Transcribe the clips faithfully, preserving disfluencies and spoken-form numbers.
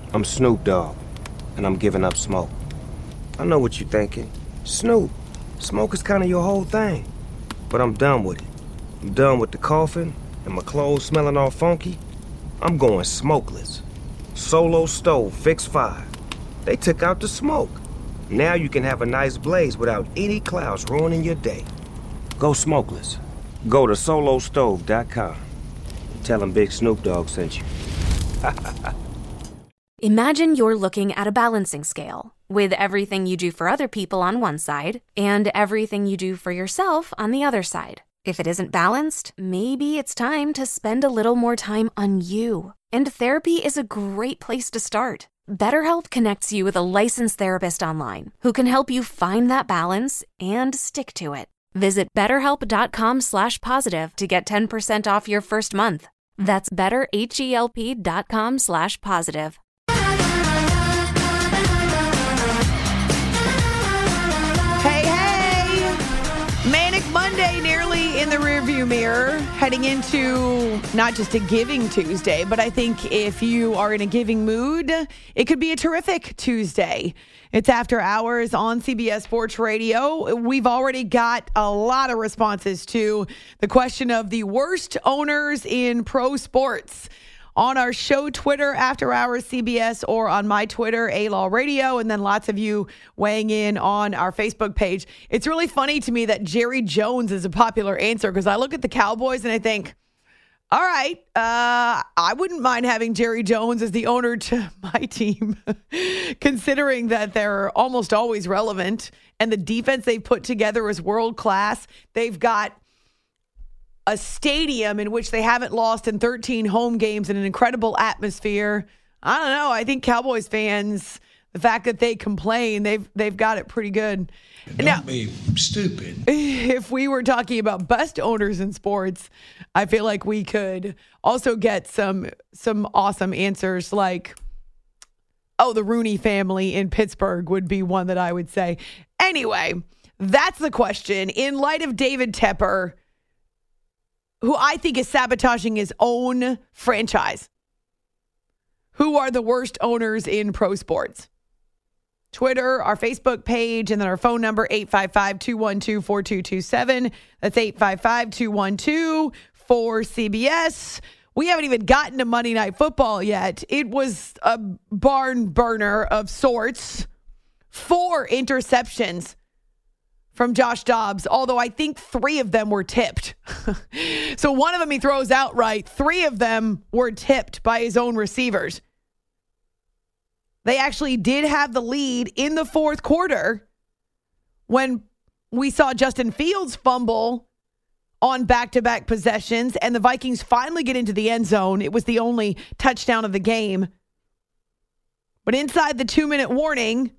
I'm Snoop Dogg, and I'm giving up smoke. I know what you're thinking. Snoop, smoke is kind of your whole thing. But I'm done with it. I'm done with the coughing and my clothes smelling all funky. I'm going smokeless. Solo stove, fix five. They took out the smoke. Now you can have a nice blaze without any clouds ruining your day. Go smokeless. Go to solo stove dot com. Tell them Big Snoop Dogg sent you. Imagine you're looking at a balancing scale with everything you do for other people on one side and everything you do for yourself on the other side. If it isn't balanced, maybe it's time to spend a little more time on you. And therapy is a great place to start. BetterHelp connects you with a licensed therapist online who can help you find that balance and stick to it. Visit betterhelp.com slash positive to get ten percent off your first month. That's betterhelp.com slash positive. Hey, hey! Manic Monday nearly in the rearview mirror, heading into not just a Giving Tuesday, but I think if you are in a giving mood, it could be a terrific Tuesday. It's After Hours on C B S Sports Radio. We've already got a lot of responses to the question of the worst owners in pro sports on our show Twitter, After Hours C B S, or on my Twitter, A-Law Radio, and then lots of you weighing in on our Facebook page. It's really funny to me that Jerry Jones is a popular answer because I look at the Cowboys and I think, all right, uh, I wouldn't mind having Jerry Jones as the owner to my team, considering that they're almost always relevant and the defense they've put together is world class. They've got a stadium in which they haven't lost in thirteen home games and an incredible atmosphere. I don't know. I think Cowboys fans, the fact that they complain, they've they've got it pretty good. Don't now, be stupid. If we were talking about best owners in sports, I feel like we could also get some some awesome answers like, oh, the Rooney family in Pittsburgh would be one that I would say. Anyway, that's the question. In light of David Tepper, who I think is sabotaging his own franchise, who are the worst owners in pro sports? Twitter, our Facebook page, and then our phone number, eight five five, two one two, four two two seven. That's eight five five, two one two, four C B S. We haven't even gotten to Monday Night Football yet. It was a barn burner of sorts. Four interceptions from Josh Dobbs, although I think three of them were tipped. So one of them he throws outright. Three of them were tipped by his own receivers. They actually did have the lead in the fourth quarter when we saw Justin Fields fumble on back-to-back possessions and the Vikings finally get into the end zone. It was the only touchdown of the game. But inside the two-minute warning,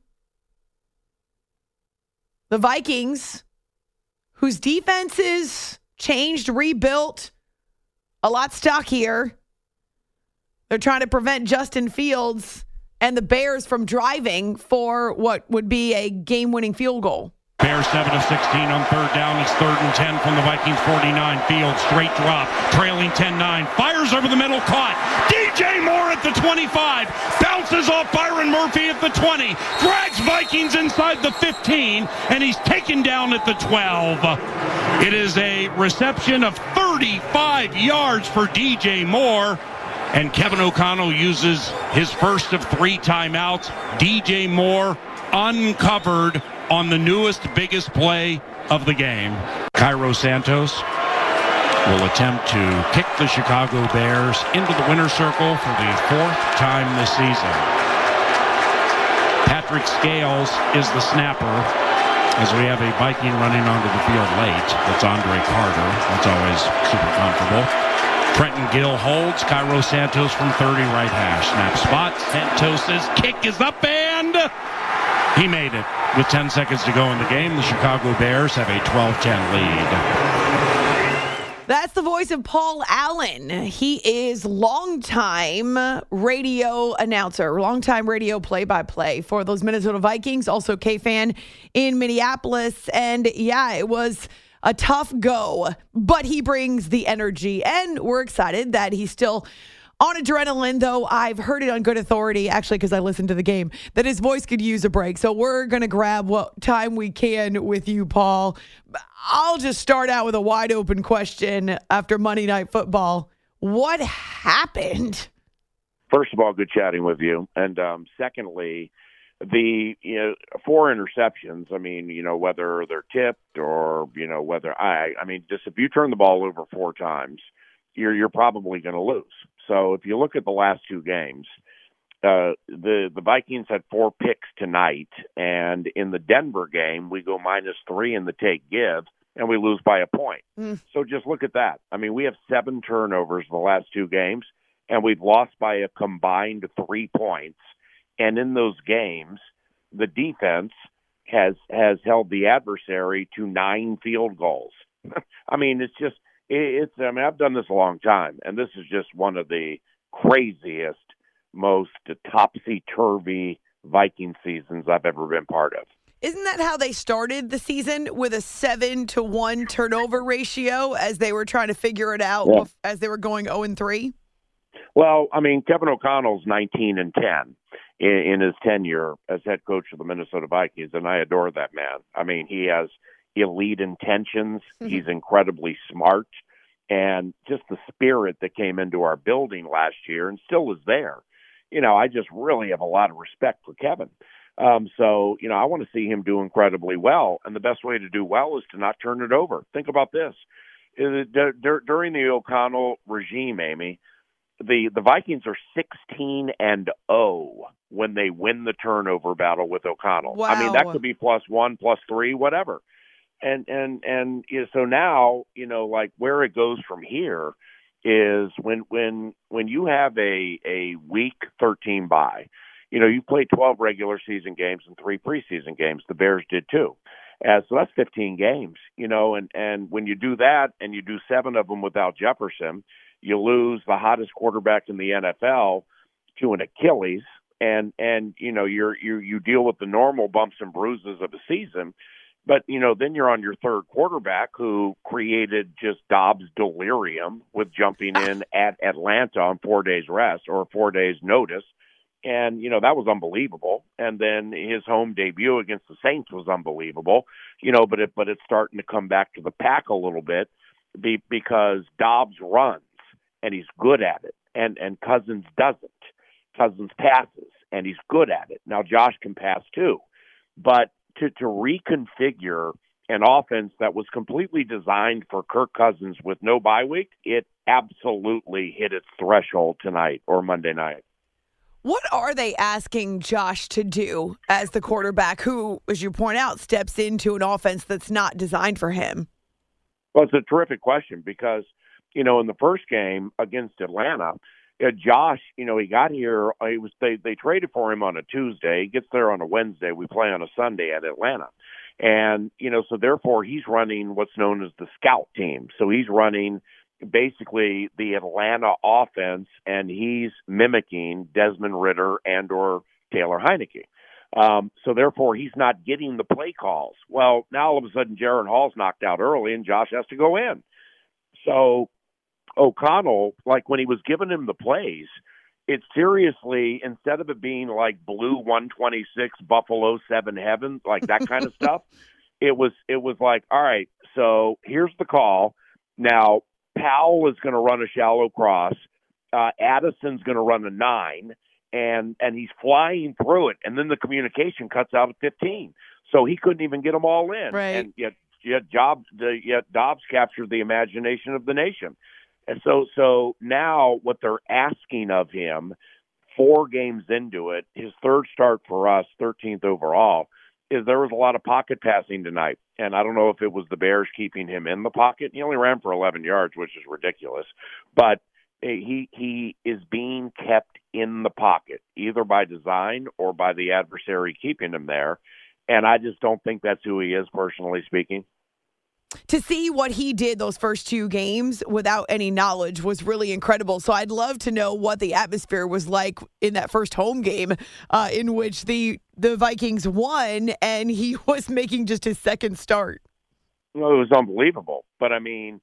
the Vikings, whose defense is changed, rebuilt, a lot stockier, they're trying to prevent Justin Fields and the Bears from driving for what would be a game-winning field goal. Bears seven of sixteen on third down. It's third and ten from the Vikings forty-nine. Fields straight drop, trailing ten nine. Fires over the middle, caught. D J Moore at the twenty-five. Bounces off Byron Murphy at the twenty. Drags Vikings inside the fifteen, and he's taken down at the twelve. It is a reception of thirty-five yards for D J Moore. And Kevin O'Connell uses his first of three timeouts. D J Moore uncovered on the newest, biggest play of the game. Cairo Santos will attempt to kick the Chicago Bears into the winner's circle for the fourth time this season. Patrick Scales is the snapper as we have a Viking running onto the field late. That's Andre Carter. That's always super comfortable. Trenton Gill holds. Cairo Santos from thirty right hash. Snap spot. Santos's kick is up and he made it. With ten seconds to go in the game, the Chicago Bears have a twelve ten lead. That's the voice of Paul Allen. He is longtime radio announcer, longtime radio play-by-play for those Minnesota Vikings, also K-Fan in Minneapolis. And yeah, it was a tough go, but he brings the energy, and we're excited that he's still On adrenaline, though, I've heard it on good authority, actually, because I listened to the game, that his voice could use a break. So we're going to grab what time we can with you, Paul. I'll just start out with a wide open question after Monday Night Football. What happened? First of all, good chatting with you. And um, secondly, the you know, four interceptions, I mean, you know, whether they're tipped or, you know, whether I, I mean, just if you turn the ball over four times, you're you're probably going to lose. So if you look at the last two games, uh, the the Vikings had four picks tonight, and in the Denver game, we go minus three in the take give, and we lose by a point. Mm. So just look at that. I mean, we have seven turnovers in the last two games, and we've lost by a combined three points. And in those games, the defense has has held the adversary to nine field goals. I mean, it's just it's. I mean, I've done this a long time, and this is just one of the craziest, most topsy-turvy Viking seasons I've ever been part of. Isn't that how they started the season, with a seven to one turnover ratio as they were trying to figure it out yeah. as they were going zero and three? Well, I mean, Kevin O'Connell's nineteen and ten in, in his tenure as head coach of the Minnesota Vikings, and I adore that man. I mean, he has elite intentions. Mm-hmm. He's incredibly smart, and just the spirit that came into our building last year and still is there. You know, I just really have a lot of respect for Kevin. Um, so, you know, I want to see him do incredibly well, and the best way to do well is to not turn it over. Think about this. During the O'Connell regime, Amy, the, the Vikings are sixteen and oh when they win the turnover battle with O'Connell. Wow. I mean, that could be plus one, plus three, whatever. And, and, and you know, so now, you know, like where it goes from here is when, when, when you have a, a week thirteen bye, you know, you played twelve regular season games and three preseason games. The Bears did too. Uh, so that's fifteen games, you know, and, and when you do that and you do seven of them without Jefferson, you lose the hottest quarterback in the N F L to an Achilles, and, and you know, you're, you you deal with the normal bumps and bruises of a season. But, you know, then you're on your third quarterback who created just Dobbs delirium with jumping in at Atlanta on four days rest or four days notice. And, you know, that was unbelievable. And then his home debut against the Saints was unbelievable, you know, but it, but it's starting to come back to the pack a little bit be, because Dobbs runs and he's good at it. And, and Cousins doesn't. Cousins passes and he's good at it. Now, Josh can pass too, but to, to reconfigure an offense that was completely designed for Kirk Cousins with no bye week, it absolutely hit its threshold tonight or Monday night. What are they asking Josh to do as the quarterback who, as you point out, steps into an offense that's not designed for him? Well, it's a terrific question because, you know, in the first game against Atlanta, uh, Josh, you know, he got here, he was they, they traded for him on a Tuesday. He gets there on a Wednesday. We play on a Sunday at Atlanta. And, you know, so therefore he's running what's known as the scout team. So he's running basically the Atlanta offense, and he's mimicking Desmond Ridder and or Taylor Heineke. Um, so therefore he's not getting the play calls. Well, now all of a sudden Jaron Hall's knocked out early and Josh has to go in. So O'Connell, like when he was giving him the plays, it seriously, instead of it being like blue one twenty-six, Buffalo seven heaven, like that kind of stuff, it was, it was like, all right, so here's the call. Now, Powell is going to run a shallow cross. Uh, Addison's going to run a nine, and and he's flying through it. And then the communication cuts out at fifteen, so he couldn't even get them all in. Right. And yet, yet Dobbs, the, yet Dobbs captured the imagination of the nation. And so, so now what they're asking of him, four games into it, his third start for us, thirteenth overall, is there was a lot of pocket passing tonight. And I don't know if it was the Bears keeping him in the pocket. He only ran for eleven yards, which is ridiculous. But he he is being kept in the pocket, either by design or by the adversary keeping him there. And I just don't think that's who he is, personally speaking. To see what he did those first two games without any knowledge was really incredible. So I'd love to know what the atmosphere was like in that first home game uh, in which the the Vikings won and he was making just his second start. Well, it was unbelievable. But, I mean,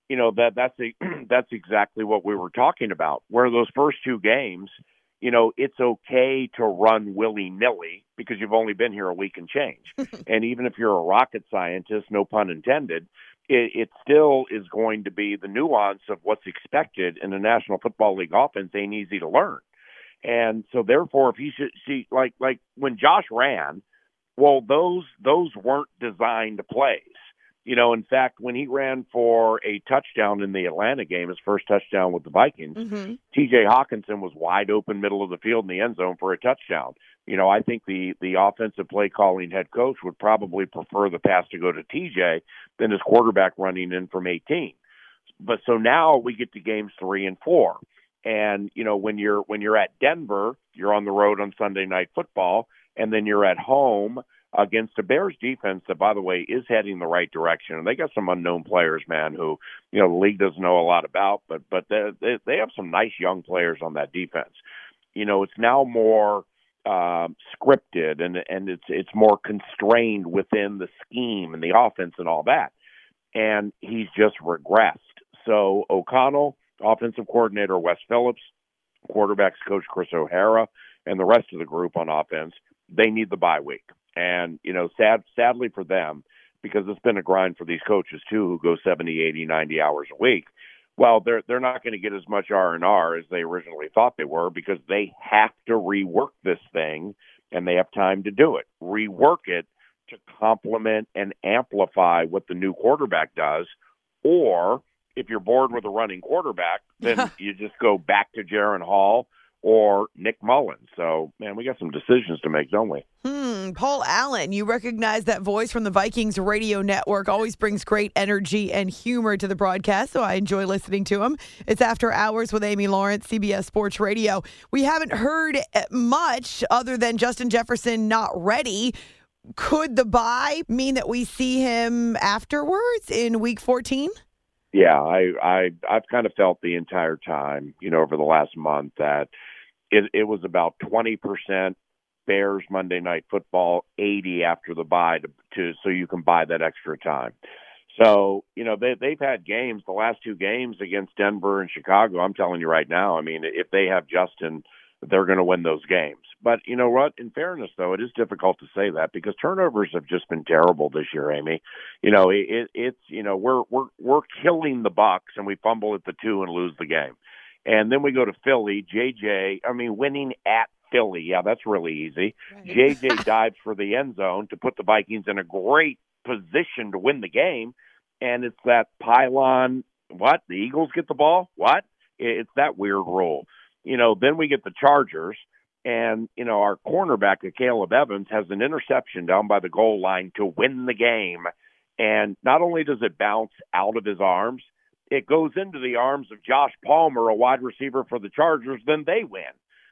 you know, that that's a, that's exactly what we were talking about. Where those first two games, you know, it's okay to run willy-nilly because you've only been here a week and change. And even if you're a rocket scientist, no pun intended, it, it still is going to be the nuance of what's expected in the National Football League offense ain't easy to learn. And so therefore, if he should see, like, like when Josh ran, well, those, those weren't designed plays. You know, in fact, when he ran for a touchdown in the Atlanta game, his first touchdown with the Vikings, mm-hmm. T J Hawkinson was wide open middle of the field in the end zone for a touchdown. You know, I think the, the offensive play calling head coach would probably prefer the pass to go to T J than his quarterback running in from eighteen. But so now we get to games three and four. And, you know, when you're when you're at Denver, you're on the road on Sunday Night Football, and then you're at home against a Bears defense that, by the way, is heading the right direction. And they got some unknown players, man, who, you know, the league doesn't know a lot about, but but they they, they have some nice young players on that defense. You know, it's now more um, scripted and and it's it's more constrained within the scheme and the offense and all that. And he's just regressed. So O'Connell, offensive coordinator Wes Phillips, quarterbacks coach Chris O'Hara, and the rest of the group on offense, they need the bye week. And, you know, sad, sadly for them, because it's been a grind for these coaches, too, who go seventy, eighty, ninety hours a week. Well, they're they're not going to get as much R and R as they originally thought they were because they have to rework this thing, and they have time to do it. Rework it to complement and amplify what the new quarterback does. Or if you're bored with a running quarterback, then you just go back to Jaron Hall or Nick Mullins. So, man, we got some decisions to make, don't we? Hmm. Paul Allen, you recognize that voice from the Vikings radio network, always brings great energy and humor to the broadcast, so I enjoy listening to him. It's After Hours with Amy Lawrence, C B S Sports Radio. We haven't heard much other than Justin Jefferson not ready. Could the bye mean that we see him afterwards in week fourteen? Yeah, I, I, I've kind of felt the entire time, you know, over the last month that it, it was about twenty percent Bears Monday Night Football, eighty after the bye to, to so you can buy that extra time. So, you know, they, they've had games, the last two games against Denver and Chicago. I'm telling you right now, I mean, if they have Justin, they're going to win those games. But you know what? In fairness, though, it is difficult to say that because turnovers have just been terrible this year, Amy. You know, it, it, it's you know we're we're we're killing the Bucs and we fumble at the two and lose the game, and then we go to Philly. J J, I mean, winning at Philly, yeah, that's really easy. Right. J J dives for the end zone to put the Vikings in a great position to win the game, and it's that pylon. What? The Eagles get the ball? What? It's that weird rule. You know, then we get the Chargers, and, you know, our cornerback, Caleb Evans, has an interception down by the goal line to win the game. And not only does it bounce out of his arms, it goes into the arms of Josh Palmer, a wide receiver for the Chargers, then they win.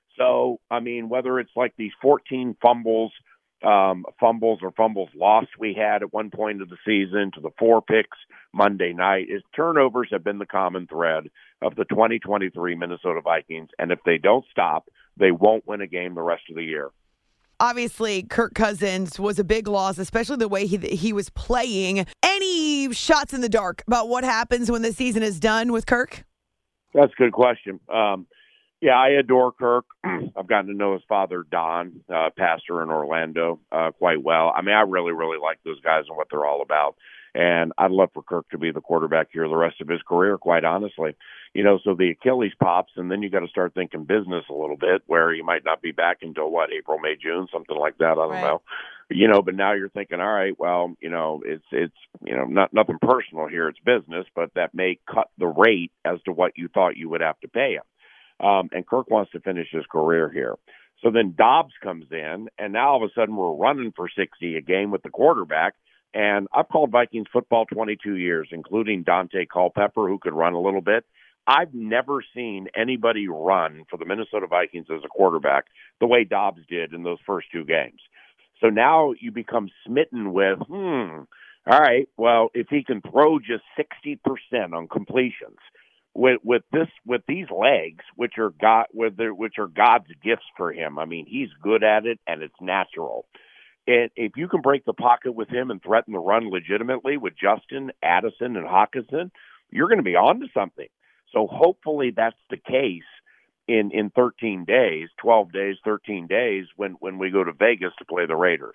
So, I mean, whether it's like these fourteen fumbles, um, fumbles or fumbles lost we had at one point of the season to the four picks Monday night, is turnovers have been the common thread of the twenty twenty-three Minnesota Vikings. And if they don't stop, they won't win a game the rest of the year. Obviously, Kirk Cousins was a big loss, especially the way he he was playing. Any shots in the dark about what happens when the season is done with Kirk? That's a good question. Um, yeah, I adore Kirk. I've gotten to know his father, Don, uh, pastor in Orlando, uh, quite well. I mean, I really, really like those guys and what they're all about. And I'd love for Kirk to be the quarterback here the rest of his career, quite honestly. You know, so the Achilles pops, and then you got to start thinking business a little bit, where he might not be back until, what, April, May, June, something like that. I don't right. know. You know, but now you're thinking, all right, well, you know, it's, it's you know, not nothing personal here. It's business, but that may cut the rate as to what you thought you would have to pay him. Um, and Kirk wants to finish his career here. So then Dobbs comes in, and now all of a sudden we're running for sixty a game with the quarterback. And I've called Vikings football twenty-two years, including Dante Culpepper, who could run a little bit. I've never seen anybody run for the Minnesota Vikings as a quarterback the way Dobbs did in those first two games. So now you become smitten with, hmm, all right, well, if he can throw just sixty percent on completions with with this with these legs, which are God, with their, which are God's gifts for him. I mean, he's good at it, and it's natural. And if you can break the pocket with him and threaten the run legitimately with Justin, Addison, and Hawkinson, you're going to be on to something. So hopefully that's the case in, in thirteen days, twelve days, thirteen days when, when we go to Vegas to play the Raiders.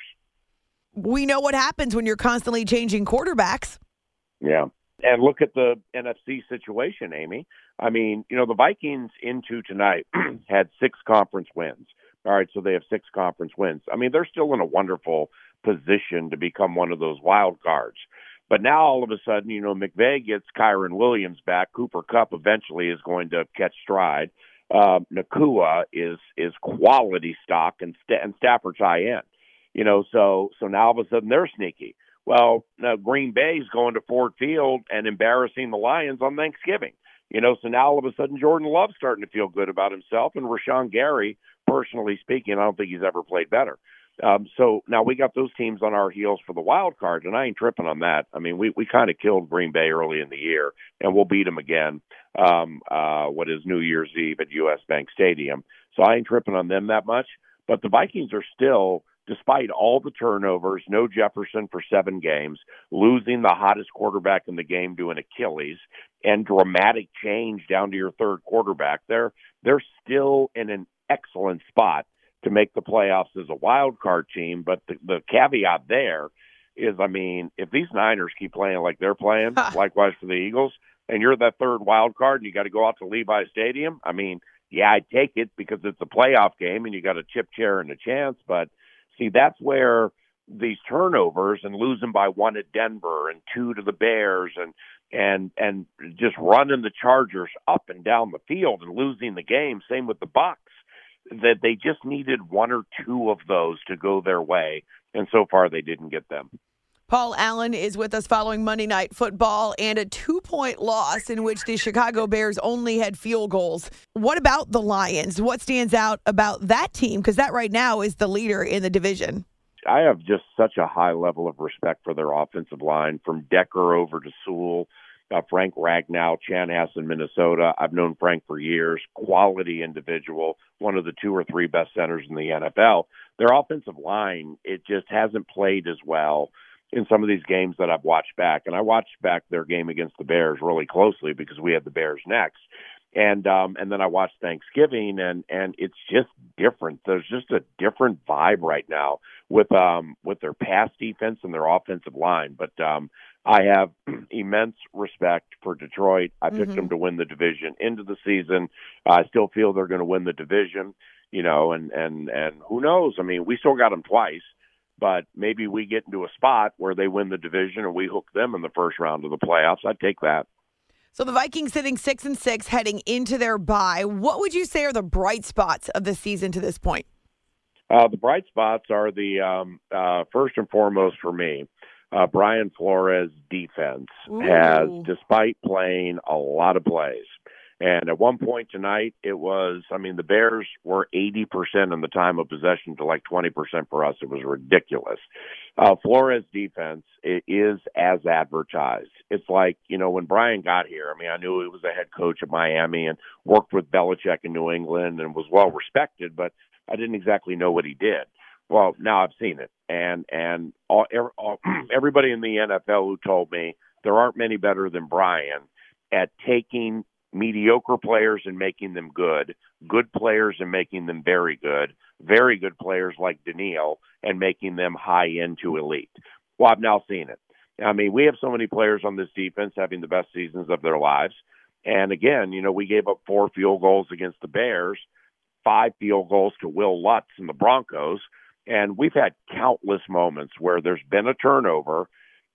We know what happens when you're constantly changing quarterbacks. Yeah. And look at the N F C situation, Amy. I mean, you know, the Vikings into tonight had six conference wins. All right, so they have six conference wins. I mean, they're still in a wonderful position to become one of those wild cards. But now all of a sudden, you know, McVay gets Kyron Williams back. Cooper Kupp eventually is going to catch stride. Uh, Nakua is is quality stock, and, St- and Stafford's high end. You know, so so now all of a sudden they're sneaky. Well, now Green Bay's going to Ford Field and embarrassing the Lions on Thanksgiving. You know, so now all of a sudden Jordan Love's starting to feel good about himself, and Rashawn Gary, personally speaking, I don't think he's ever played better. Um, so now we got those teams on our heels for the wild card, and I ain't tripping on that. I mean, we, we kind of killed Green Bay early in the year, and we'll beat them again, um, uh, what is New Year's Eve at U S Bank Stadium. So I ain't tripping on them that much. But the Vikings are still, despite all the turnovers, no Jefferson for seven games, losing the hottest quarterback in the game to an Achilles, and dramatic change down to your third quarterback, they're, they're still in an excellent spot to make the playoffs as a wild card team. But the, the caveat there is, I mean, if these Niners keep playing like they're playing, likewise for the Eagles, and you're that third wild card and you got to go out to Levi Stadium, I mean, yeah, I'd take it because it's a playoff game and you got a chip chair and a chance. But see, that's where these turnovers and losing by one at Denver and two to the Bears and and and just running the Chargers up and down the field and losing the game, same with the Bucs, that they just needed one or two of those to go their way, and so far they didn't get them. Paul Allen is with us following Monday Night Football and a two-point loss in which the Chicago Bears only had field goals. What about the Lions? What stands out about that team? Because that right now is the leader in the division. I have just such a high level of respect for their offensive line, from Decker over to Sewell, uh, Frank Ragnow, Chanhassen, Minnesota. I've known Frank for years. Quality individual, one of the two or three best centers in the N F L. Their offensive line, it just hasn't played as well in some of these games that I've watched back. And I watched back their game against the Bears really closely because we had the Bears next. And um, and then I watched Thanksgiving, and, and it's just different. There's just a different vibe right now with um with their pass defense and their offensive line. But um, I have immense respect for Detroit. I picked mm-hmm. them to win the division into the season. I still feel they're going to win the division, you know, and, and, and who knows? I mean, we still got them twice, but maybe we get into a spot where they win the division and we hook them in the first round of the playoffs. I'd take that. So the Vikings sitting six and six heading into their bye. What would you say are the bright spots of the season to this point? Uh, the bright spots are the um, uh, first and foremost for me. Uh, Brian Flores' defense Ooh. has, despite playing a lot of plays, and at one point tonight, it was, I mean, the Bears were eighty percent in the time of possession to like twenty percent for us. It was ridiculous. Uh, Flores' defense it is as advertised. It's like, you know, when Brian got here, I mean, I knew he was a head coach at Miami and worked with Belichick in New England and was well respected, but I didn't exactly know what he did. Well, now I've seen it. And, and all, all, everybody in the N F L who told me there aren't many better than Brian at taking mediocre players and making them good, good players and making them very good, very good players like Daniil and making them high end to elite. Well, I've now seen it. I mean, we have so many players on this defense having the best seasons of their lives. And again, you know, we gave up four field goals against the Bears, five field goals to Will Lutz and the Broncos. And we've had countless moments where there's been a turnover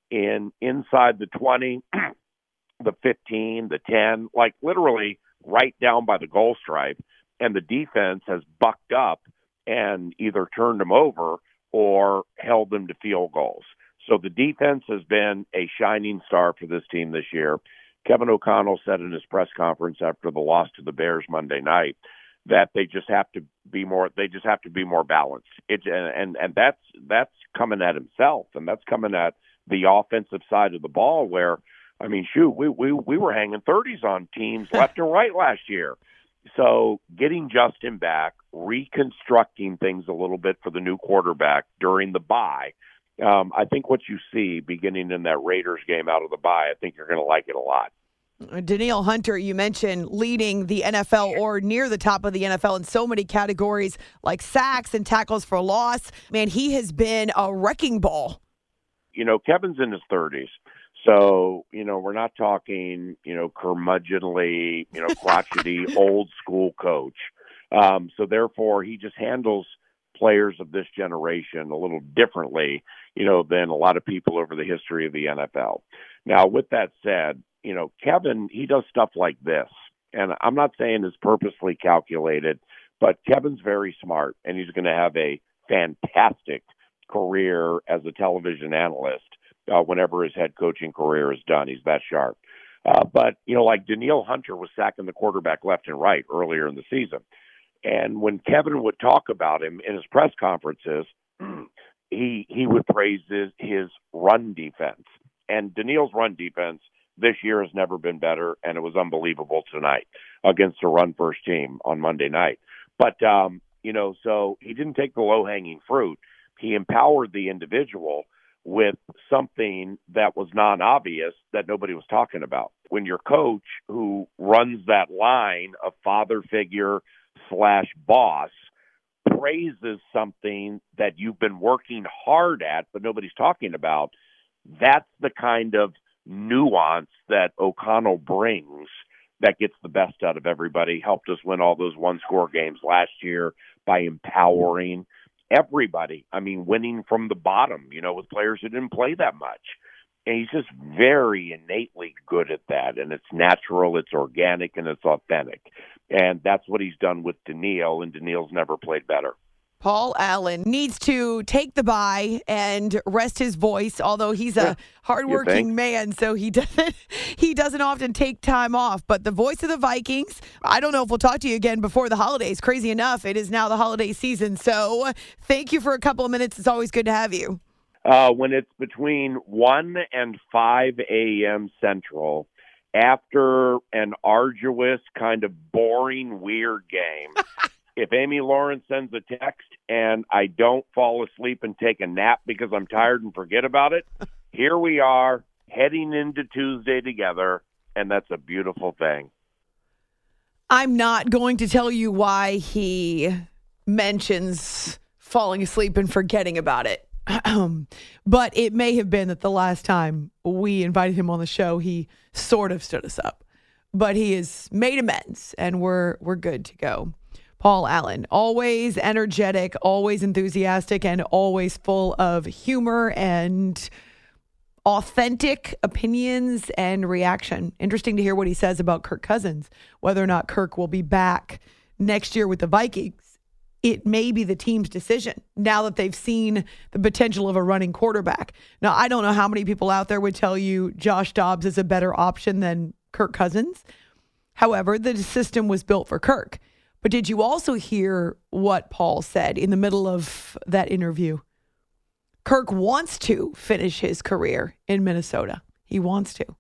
in inside the twenty, the fifteen, the ten, like literally right down by the goal stripe. And the defense has bucked up and either turned them over or held them to field goals. So the defense has been a shining star for this team this year. Kevin O'Connell said in his press conference after the loss to the Bears Monday night that they just have to be more, they just have to be more balanced. It, and, and, and that's, that's coming at himself, and that's coming at the offensive side of the ball where, I mean, shoot, we, we, we were hanging thirties on teams left and right last year. So getting Justin back, reconstructing things a little bit for the new quarterback during the bye, um, I think what you see beginning in that Raiders game out of the bye, I think you're going to like it a lot. Danielle Hunter, you mentioned leading the N F L or near the top of the N F L in so many categories like sacks and tackles for loss. Man, he has been a wrecking ball. You know, Kevin's in his thirties. So, you know, we're not talking, you know, curmudgeonly, you know, crotchety, old school coach. Um, so therefore, he just handles players of this generation a little differently, you know, than a lot of people over the history of the N F L. Now, with that said, you know, Kevin, he does stuff like this. And I'm not saying it's purposely calculated, but Kevin's very smart, and he's going to have a fantastic career as a television analyst uh, whenever his head coaching career is done. He's that sharp. Uh, but, you know, like Danielle Hunter was sacking the quarterback left and right earlier in the season. And when Kevin would talk about him in his press conferences, he he would praise his, his run defense. And Danielle's run defense this year has never been better, and it was unbelievable tonight against a run-first team on Monday night. But, um, you know, so he didn't take the low-hanging fruit. He empowered the individual with something that was non-obvious that nobody was talking about. When your coach, who runs that line of father figure slash boss, praises something that you've been working hard at but nobody's talking about, that's the kind of nuance that O'Connell brings that gets the best out of everybody. Helped us win all those one-score games last year by empowering everybody. I mean, winning from the bottom, you know, with players who didn't play that much. And he's just very innately good at that. And it's natural, it's organic, and it's authentic. And that's what he's done with Danielle, and Danielle's never played better. Paul Allen needs to take the bye and rest his voice, although he's a hardworking man, so he doesn't he doesn't often take time off. But the voice of the Vikings, I don't know if we'll talk to you again before the holidays. Crazy enough, it is now the holiday season. So thank you for a couple of minutes. It's always good to have you. Uh, when it's between one and five a.m. Central, after an arduous, kind of boring, weird game, if Amy Lawrence sends a text and I don't fall asleep and take a nap because I'm tired and forget about it, here we are heading into Tuesday together, and that's a beautiful thing. I'm not going to tell you why he mentions falling asleep and forgetting about it. But it may have been that the last time we invited him on the show, he sort of stood us up. But he has made amends, and we're we're good to go. Paul Allen, always energetic, always enthusiastic, and always full of humor and authentic opinions and reaction. Interesting to hear what he says about Kirk Cousins, whether or not Kirk will be back next year with the Vikings. It may be the team's decision now that they've seen the potential of a running quarterback. Now, I don't know how many people out there would tell you Josh Dobbs is a better option than Kirk Cousins. However, the system was built for Kirk. But did you also hear what Paul said in the middle of that interview? Kirk wants to finish his career in Minnesota. He wants to.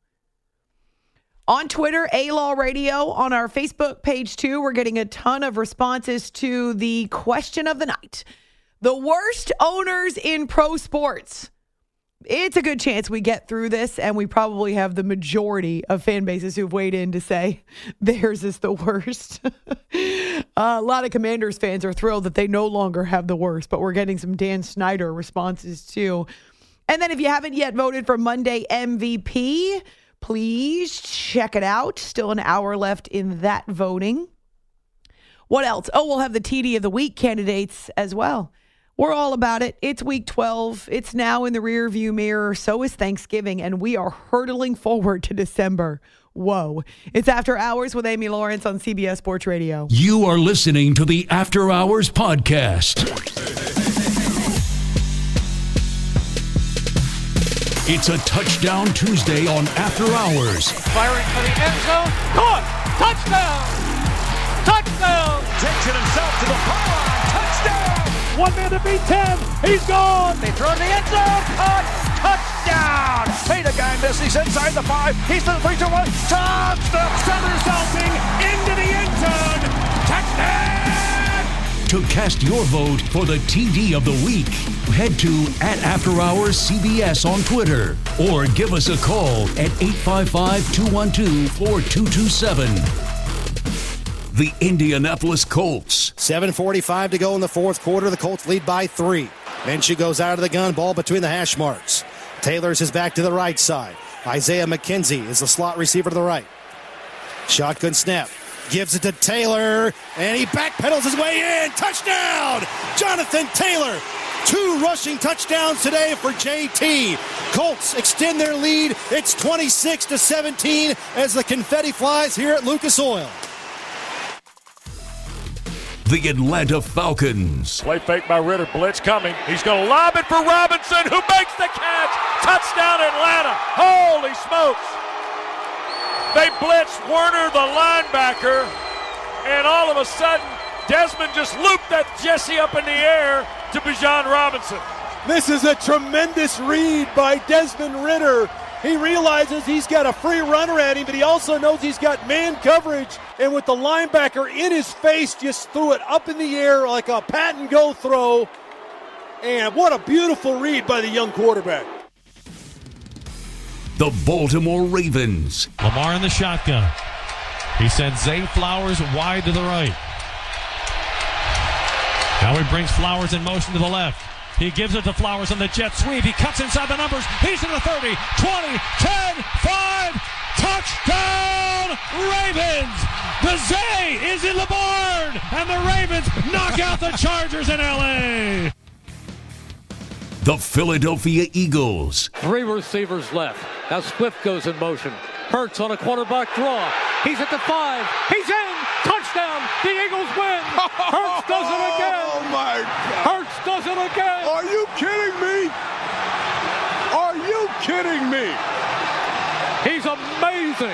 On Twitter, A-Law Radio, on our Facebook page too, we're getting a ton of responses to the question of the night. The worst owners in pro sports. It's a good chance we get through this, and we probably have the majority of fan bases who've weighed in to say theirs is the worst. uh, a lot of Commanders fans are thrilled that they no longer have the worst, but we're getting some Dan Snyder responses too. And then if you haven't yet voted for Monday M V P, please check it out. Still an hour left in that voting. What else? Oh, we'll have the T D of the Week candidates as well. We're all about it. It's week twelve. It's now in the rearview mirror. So is Thanksgiving, and we are hurtling forward to December. Whoa. It's After Hours with Amy Lawrence on C B S Sports Radio. You are listening to the After Hours podcast. It's a Touchdown Tuesday on After Hours. Firing for the end zone. Caught! Touchdown! Touchdown! Takes it himself to the pylon. Touchdown! One man to beat ten. He's gone. They throw in the end zone. Caught. Touchdown. Made a guy miss. He's inside the five. He's to the three, two, one. Touchdown. Somersaulting into the end zone. Touchdown. To cast your vote for the T D of the week, head to at After Hours C B S on Twitter or give us a call at eight five five, two one two, four two two seven. The Indianapolis Colts. seven forty-five to go in the fourth quarter. The Colts lead by three. Minshew goes out of the gun, ball between the hash marks. Taylor's his back to the right side. Isaiah McKenzie is the slot receiver to the right. Shotgun snap. Gives it to Taylor, and he backpedals his way in. Touchdown! Jonathan Taylor. Two rushing touchdowns today for J T. Colts extend their lead. It's twenty-six to seventeen as the confetti flies here at Lucas Oil. The Atlanta Falcons. Play fake by Ritter. Blitz coming. He's going to lob it for Robinson, who makes the catch. Touchdown Atlanta. Holy smokes. They blitz Werner, the linebacker, and all of a sudden, Desmond just looped that Jesse up in the air to Bijan Robinson. This is a tremendous read by Desmond Ritter. He realizes he's got a free runner at him, but he also knows he's got man coverage, and with the linebacker in his face, just threw it up in the air like a pat-and-go throw. And what a beautiful read by the young quarterback. The Baltimore Ravens. Lamar in the shotgun. He sends Zay Flowers wide to the right. Now he brings Flowers in motion to the left. He gives it to Flowers on the jet sweep. He cuts inside the numbers. He's in the thirty, twenty, ten, five. Touchdown, Ravens! The Zay is in the barn, and the Ravens knock out the Chargers in L A. The Philadelphia Eagles. Three receivers left. Now Swift goes in motion. Hurts on a quarterback draw. He's at the five. He's in. Touchdown. The Eagles win. Hurts does it again. Oh, my God. Hurts does it again. Are you kidding me? Are you kidding me? He's amazing.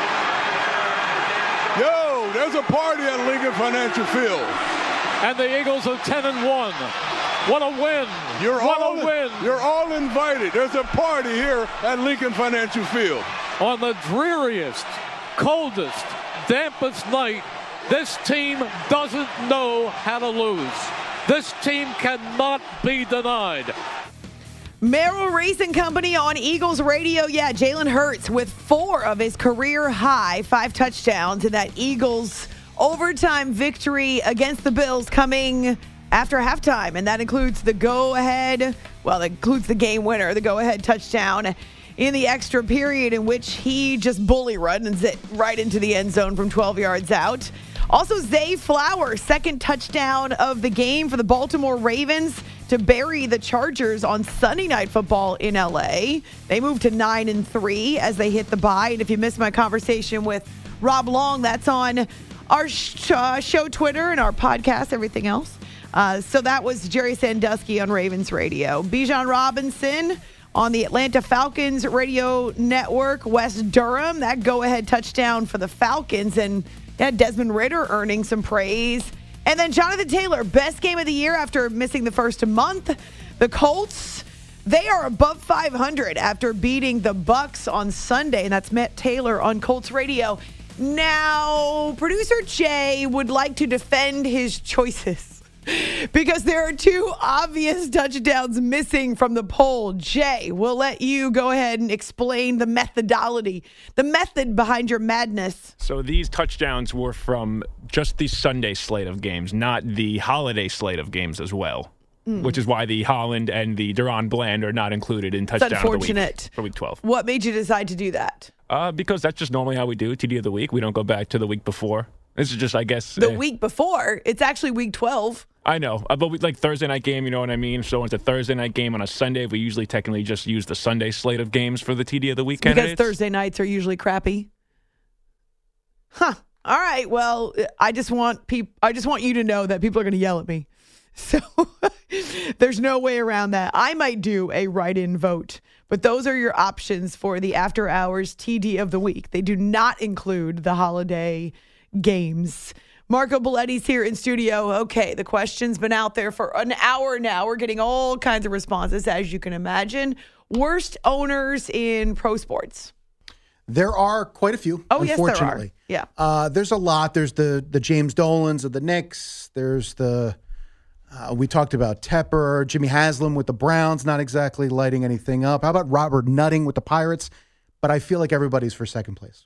Yo, there's a party at Lincoln Financial Field. And the Eagles are ten and one. What a win! You're what all, a win! You're all invited. There's a party here at Lincoln Financial Field. On the dreariest, coldest, dampest night, this team doesn't know how to lose. This team cannot be denied. Merrill Racing Company on Eagles Radio. Yeah, Jalen Hurts with four of his career high five touchdowns in that Eagles overtime victory against the Bills coming after halftime, and that includes the go-ahead, well, that includes the game winner, the go-ahead touchdown in the extra period in which he just bully runs it right into the end zone from twelve yards out. Also, Zay Flowers, second touchdown of the game for the Baltimore Ravens to bury the Chargers on Sunday Night Football in L A. They moved to nine and three as they hit the bye. And if you missed my conversation with Rob Long, that's on our sh- uh, show Twitter and our podcast, everything else. Uh, so that was Jerry Sandusky on Ravens Radio. Bijan Robinson on the Atlanta Falcons radio network. West Durham, that go-ahead touchdown for the Falcons. And yeah, Desmond Ritter earning some praise. And then Jonathan Taylor, best game of the year after missing the first month. The Colts, they are above five hundred after beating the Bucs on Sunday. And that's Matt Taylor on Colts Radio. Now, producer Jay would like to defend his choices because there are two obvious touchdowns missing from the poll. Jay, we'll let you go ahead and explain the methodology, the method behind your madness. So these touchdowns were from just the Sunday slate of games, not the holiday slate of games as well, mm. which is why the Holland and the Deron Bland are not included in touchdown it's unfortunate. Of the week for week twelve. What made you decide to do that? Uh, because that's just normally how we do T D of the week. We don't go back to the week before. This is just, I guess. The uh, week before? It's actually week twelve. I know. Uh, but we, like Thursday night game, you know what I mean? So it's a Thursday night game on a Sunday. We usually technically just use the Sunday slate of games for the T D of the week because candidates. Thursday nights are usually crappy. Huh. All right. Well, I just want peop- I just want you to know that people are going to yell at me. So there's no way around that. I might do a write-in vote, but those are your options for the After Hours T D of the week. They do not include the holiday games. Marco Belletti's here in studio. Okay, the question's been out there for an hour now. We're getting all kinds of responses, as you can imagine. Worst owners in pro sports. There are quite a few, Oh, yes, there are. unfortunately. Yeah. Uh, there's a lot. There's the the James Dolans of the Knicks. There's the, uh, we talked about Tepper, Jimmy Haslam with the Browns, not exactly lighting anything up. How about Robert Nutting with the Pirates? But I feel like everybody's for second place.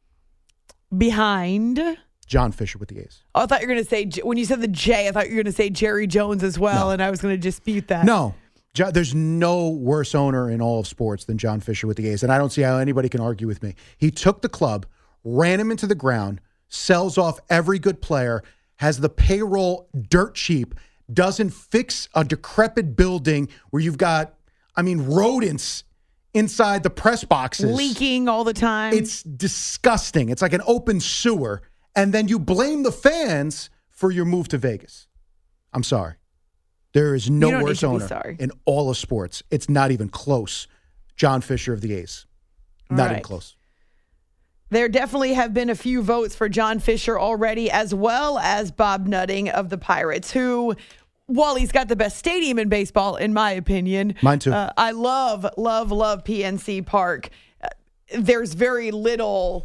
Behind? John Fisher with the A's. Oh, I thought you were going to say, when you said the J, I thought you were going to say Jerry Jones as well, No. and I was going to dispute that. No. Jo- There's no worse owner in all of sports than John Fisher with the A's, and I don't see how anybody can argue with me. He took the club, ran him into the ground, sells off every good player, has the payroll dirt cheap, doesn't fix a decrepit building where you've got, I mean, rodents inside the press boxes. Leaking all the time. It's disgusting. It's like an open sewer, and then you blame the fans for your move to Vegas. I'm sorry. There is no You don't need worse to be owner sorry. in all of sports. It's not even close. John Fisher of the A's. All Not right. even close. There definitely have been a few votes for John Fisher already, as well as Bob Nutting of the Pirates, who, while he's got the best stadium in baseball, in my opinion. Mine too. Uh, I love, love, love P N C Park. Uh, there's very little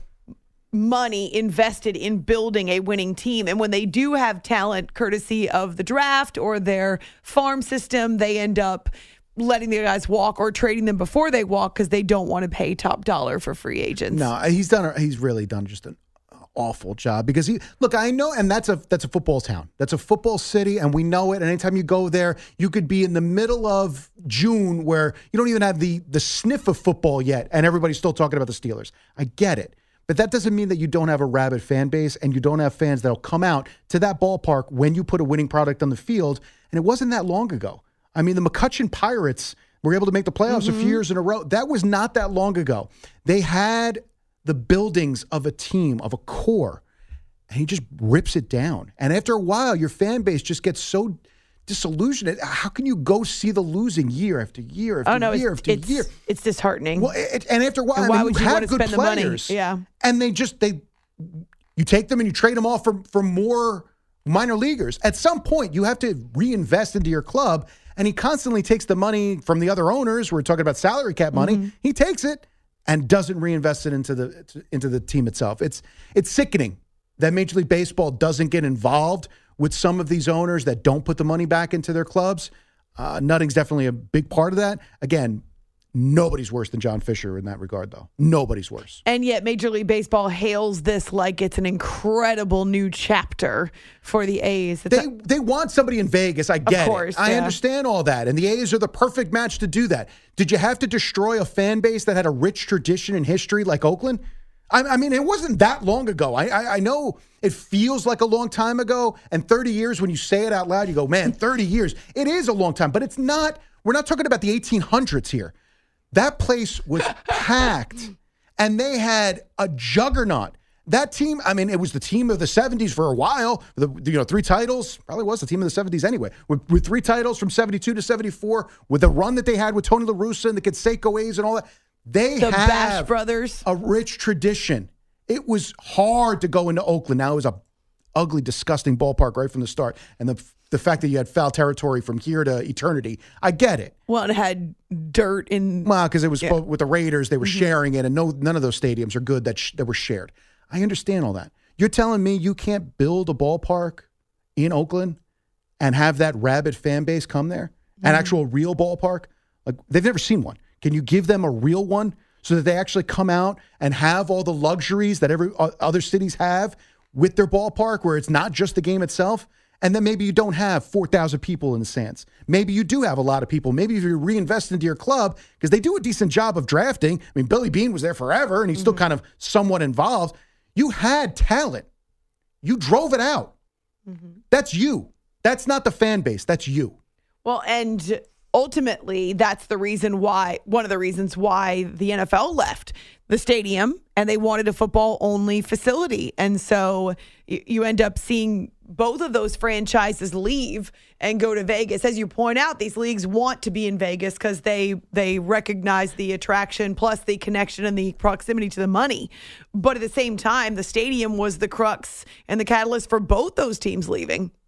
money invested in building a winning team. And when they do have talent courtesy of the draft or their farm system, they end up letting the guys walk or trading them before they walk because they don't want to pay top dollar for free agents. No, he's done. a- He's really done just an awful job because he look. I know, and that's a that's a football town. That's a football city, and we know it. And anytime you go there, you could be in the middle of June where you don't even have the the sniff of football yet, and everybody's still talking about the Steelers. I get it. But that doesn't mean that you don't have a rabid fan base and you don't have fans that'll come out to that ballpark when you put a winning product on the field. And it wasn't that long ago. I mean, the McCutcheon Pirates were able to make the playoffs Mm-hmm. a few years in a row. That was not that long ago. They had the buildings of a team, of a core, and he just rips it down. And after a while, your fan base just gets so disillusioned. How can you go see the losing year after year after Oh, no, year it's, after it's, year? it's disheartening. Well, it, and after a while, And I why mean, would you have want to good spend the money? players, Yeah. and they just they you take them and you trade them off for for more minor leaguers. At some point, you have to reinvest into your club, and he constantly takes the money from the other owners. We're talking about salary cap money. Mm-hmm. He takes it and doesn't reinvest it into the into the team itself. It's it's sickening that Major League Baseball doesn't get involved with some of these owners that don't put the money back into their clubs. Uh, Nutting's definitely a big part of that. Again, nobody's worse than John Fisher in that regard, though. Nobody's worse. And yet Major League Baseball hails this like it's an incredible new chapter for the A's. It's They a- they want somebody in Vegas. I get course, it. I yeah. understand all that. And the A's are the perfect match to do that. Did you have to destroy a fan base that had a rich tradition and history like Oakland? I, I mean, it wasn't that long ago. I, I I know it feels like a long time ago. And thirty years, when you say it out loud, you go, man, thirty years. It is a long time. But it's not. We're not talking about the eighteen hundreds here. That place was packed, and they had a juggernaut. That team, I mean, it was the team of the seventies for a while. The, you know, three titles, probably was the team of the seventies anyway. With, with three titles from seventy-two to seventy-four, with the run that they had with Tony La Russa and the Canseco A's and all that, they The have Bash Brothers. a rich tradition. It was hard to go into Oakland. Now it was a ugly, disgusting ballpark right from the start. And the the fact that you had foul territory from here to eternity, I get it. well, it had dirt in. Well, because it was Yeah. spo- with the Raiders, they were Mhm. sharing it, and no, none of those stadiums are good that sh- that were shared. I understand all that. You're telling me you can't build a ballpark in Oakland and have that rabid fan base come there, an Mm-hmm. actual real ballpark? Like they've never seen one. Can you give them a real one so that they actually come out and have all the luxuries that every o- other cities have with their ballpark, where it's not just the game itself? And then maybe you don't have four thousand people in the stands. Maybe you do have a lot of people. Maybe if you reinvest into your club, because they do a decent job of drafting. I mean, Billy Beane was there forever, and he's still kind of somewhat involved. You had talent. You drove it out. That's you. That's not the fan base. That's you. Well, and ultimately, that's the reason why, one of the reasons why the N F L left the stadium and they wanted a football only facility. And so you, you end up seeing both of those franchises leave and go to Vegas. As you point out, these leagues want to be in Vegas because they they recognize the attraction plus the connection and the proximity to the money. But at the same time, the stadium was the crux and the catalyst for both those teams leaving.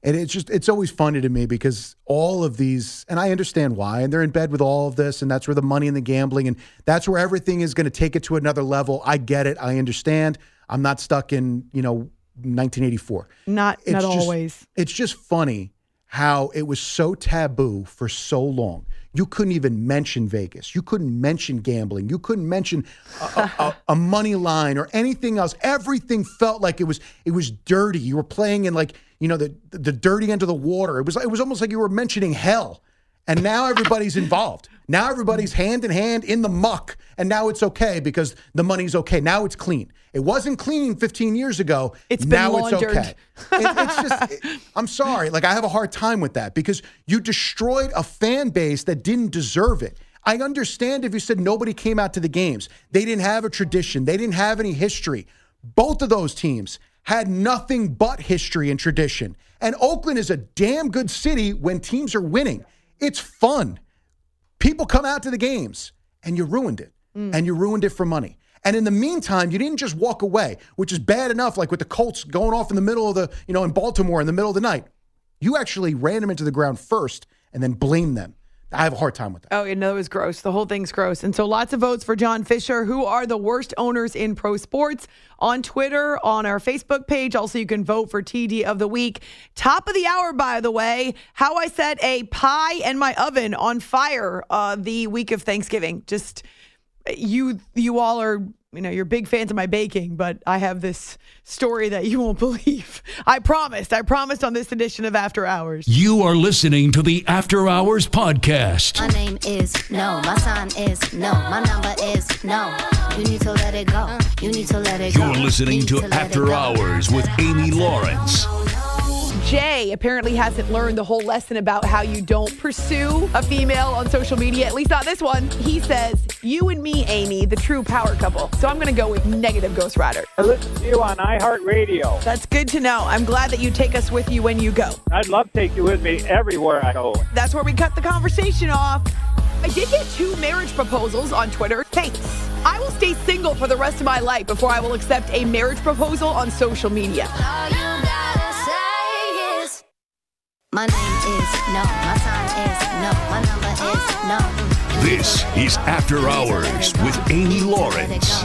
And it's just, it's always funny to me because all of these, and I understand why, and they're in bed with all of this, and that's where the money and the gambling, and that's where everything is going to take it to another level. I get it. I understand. I'm not stuck in, you know, nineteen eighty-four. Not, it's not just, always. It's just funny how it was so taboo for so long. You couldn't even mention Vegas. You couldn't mention gambling. You couldn't mention a, a, a money line or anything else. Everything felt like it was it was dirty. You were playing in like, you know, the the dirty end of the water. It was it was almost like you were mentioning hell. And now everybody's involved. Now everybody's hand in hand in the muck. And now it's okay because the money's okay. Now it's clean. It wasn't clean fifteen years ago. It's been now laundered. It's okay. It, it's just, it, I'm sorry. Like, I have a hard time with that because you destroyed a fan base that didn't deserve it. I understand if you said nobody came out to the games. They didn't have a tradition. They didn't have any history. Both of those teams had nothing but history and tradition. And Oakland is a damn good city when teams are winning. It's fun. People come out to the games, and you ruined it. Mm. And you ruined it for money. And in the meantime, you didn't just walk away, which is bad enough, like with the Colts going off in the middle of the, you know, in Baltimore in the middle of the night. You actually ran them into the ground first and then blamed them. I have a hard time with that. Oh, you know, it was gross. The whole thing's gross. And so lots of votes for John Fisher, who are the worst owners in pro sports, on Twitter, on our Facebook page. Also, you can vote for T D of the week. Top of the hour, by the way, how I set a pie and my oven on fire uh, the week of Thanksgiving. Just you, you all are, you know, you're big fans of my baking, but I have this story that you won't believe. I promised. I promised on this edition of After Hours. You are listening to the After Hours podcast. My name is no. My sign is no. My number is no. You need to let it go. You need to let it go. You're listening to, to After Hours with Amy Lawrence. Jay apparently hasn't learned the whole lesson about how you don't pursue a female on social media, at least not this one. He says, you and me, Amy, the true power couple. So I'm going to go with negative Ghost Rider. I listen to you on iHeartRadio. That's good to know. I'm glad that you take us with you when you go. I'd love to take you with me everywhere I go. That's where we cut the conversation off. I did get two marriage proposals on Twitter. Thanks. I will stay single for the rest of my life before I will accept a marriage proposal on social media. My name is no. My sign is no. My number is no. This is After Hours with Amy Lawrence.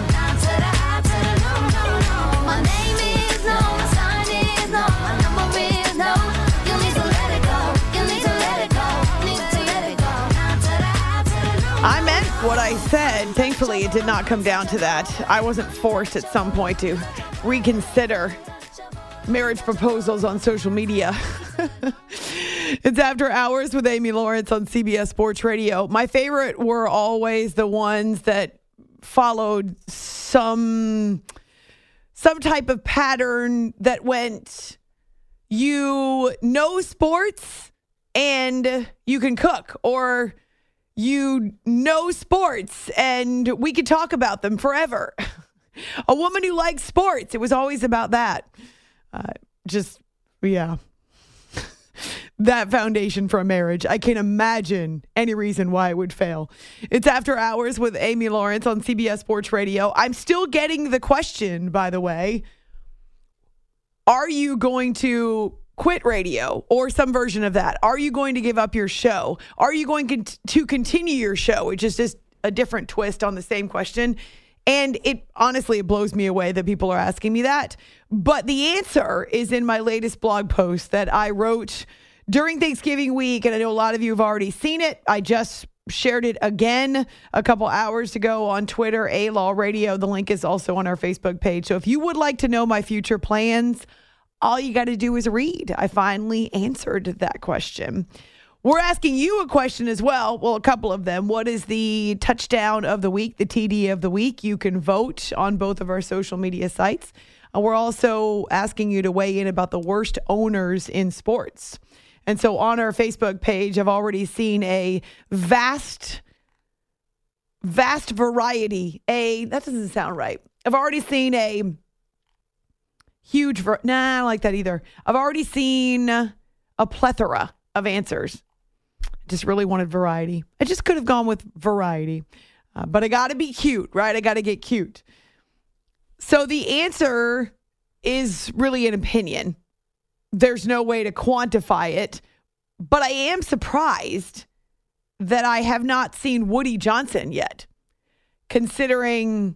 My name is no. My sign is no. My number is no. You need to let it go. You need to let it go. You need to let it go. I meant what I said. Thankfully, it did not come down to that. I wasn't forced at some point to reconsider marriage proposals on social media. It's After Hours with Amy Lawrence on C B S Sports Radio. My favorite were always the ones that followed some some type of pattern that went, you know sports and you can cook, or you know sports and we could talk about them forever. A woman who likes sports. It was always about that. Uh, just, yeah. That foundation for a marriage. I can't imagine any reason why it would fail. It's After Hours with Amy Lawrence on C B S Sports Radio. I'm still getting the question, by the way, are you going to quit radio or some version of that? Are you going to give up your show? Are you going to continue your show, which is just a different twist on the same question? And it honestly, it blows me away that people are asking me that. But the answer is in my latest blog post that I wrote during Thanksgiving week. And I know a lot of you have already seen it. I just shared it again a couple hours ago on Twitter, A-Law Radio. The link is also on our Facebook page. So if you would like to know my future plans, all you got to do is read. I finally answered that question. We're asking you a question as well. Well, a couple of them. What is the touchdown of the week, the T D of the week? You can vote on both of our social media sites. And we're also asking you to weigh in about the worst owners in sports. And so on our Facebook page, I've already seen a vast, vast variety. A, that doesn't sound right. I've already seen a huge, ver- nah, I don't like that either. I've already seen a plethora of answers. Just really wanted variety. I just could have gone with variety. Uh, but I got to be cute, right? I got to get cute. So the answer is really an opinion. there's no way to quantify it. But I am surprised that I have not seen Woody Johnson yet, considering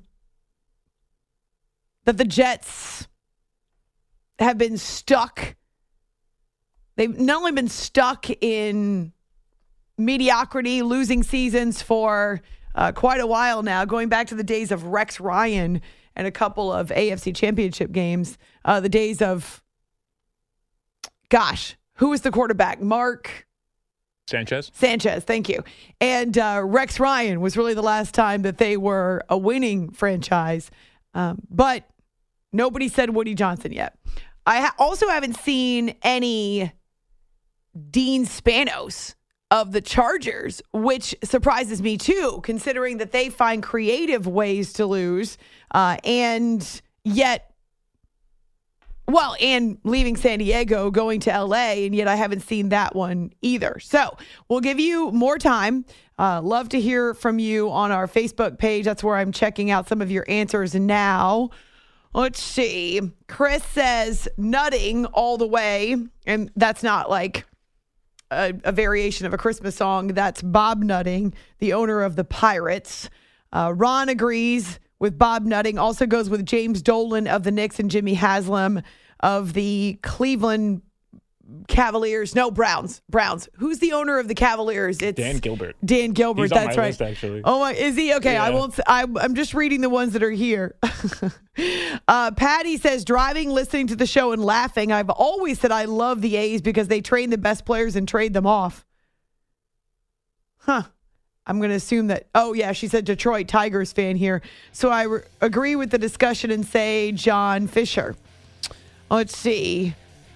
that the Jets have been stuck. They've not only been stuck in mediocrity, losing seasons for uh, quite a while now, going back to the days of Rex Ryan and a couple of A F C championship games, uh, the days of, gosh, who was the quarterback? Mark Sanchez. Sanchez, thank you. And uh, Rex Ryan was really the last time that they were a winning franchise. Um, but nobody said Woody Johnson yet. I ha- also haven't seen any Dean Spanos of the Chargers, which surprises me too, considering that they find creative ways to lose. Uh, and yet, well, and leaving San Diego, going to L A, and yet I haven't seen that one either. So we'll give you more time. Uh, love to hear from you on our Facebook page. That's where I'm checking out some of your answers now. Let's see. Chris says nutting all the way. And that's not like a, a variation of a Christmas song. That's Bob Nutting, the owner of the Pirates. Uh, Ron agrees with Bob Nutting. Also goes with James Dolan of the Knicks and Jimmy Haslam of the Cleveland Cavaliers. No, Browns. Browns. Who's the owner of the Cavaliers? It's Dan Gilbert. Dan Gilbert. He's on that's my right. list, actually. Oh my, is he? Okay, Yeah. I won't. I, I'm just reading the ones that are here. uh, Patty says driving, listening to the show, and laughing. I've always said I love the A's because they train the best players and trade them off. Huh. I'm going to assume that. Oh yeah, she said Detroit Tigers fan here. So I re- agree with the discussion and say John Fisher. Let's see.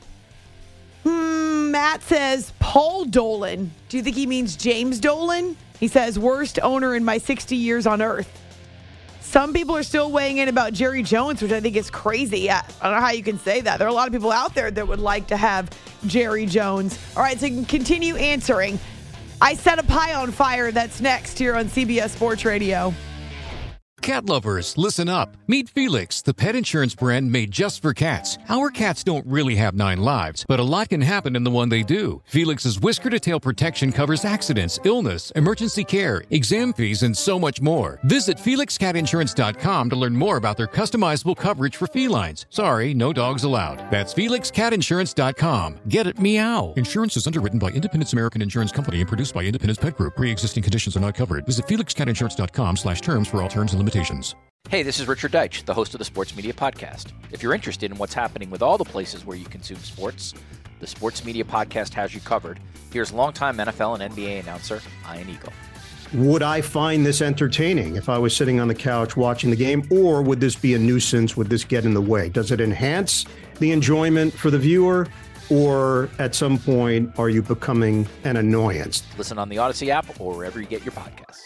Hmm, Matt says Paul Dolan. Do you think he means James Dolan? He says, worst owner in my sixty years on earth. Some people are still weighing in about Jerry Jones, which I think is crazy. I don't know how you can say that. There are a lot of people out there that would like to have Jerry Jones. All right, so you can continue answering. I Set a Pie on Fire. That's next here on C B S Sports Radio. Cat lovers, listen up. Meet Felix, the pet insurance brand made just for cats. Our cats don't really have nine lives, but a lot can happen in the one they do. Felix's whisker-to-tail protection covers accidents, illness, emergency care, exam fees, and so much more. Visit felix cat insurance dot com to learn more about their customizable coverage for felines. Sorry, no dogs allowed. That's felix cat insurance dot com. Get it, meow. Insurance is underwritten by Independence American Insurance Company and produced by Independence Pet Group. Pre-existing conditions are not covered. Visit felix cat insurance dot com slash terms for all terms and limitations. Hey, this is Richard Deitch, the host of the Sports Media Podcast. If you're interested in what's happening with all the places where you consume sports, the Sports Media Podcast has you covered. Here's longtime N F L and N B A announcer, Ian Eagle. Would I find this entertaining if I was sitting on the couch watching the game, or would this be a nuisance? Would this get in the way? Does it enhance the enjoyment for the viewer, or at some point are you becoming an annoyance? Listen on the Odyssey app or wherever you get your podcasts.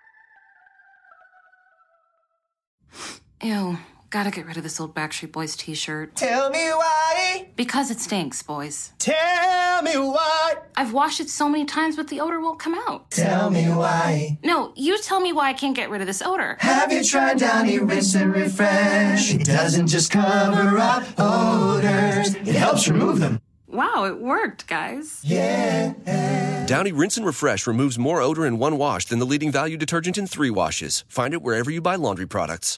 Ew, gotta get rid of this old Backstreet Boys t-shirt. Tell me why. Because it stinks, boys. Tell me why. I've washed it so many times, but the odor won't come out. Tell me why. No, you tell me why I can't get rid of this odor. Have you tried Downy Rinse and Refresh? It doesn't just cover up odors, it helps remove them. Wow, it worked, guys. Yeah. Downy Rinse and Refresh removes more odor in one wash than the leading value detergent in three washes. Find it wherever you buy laundry products.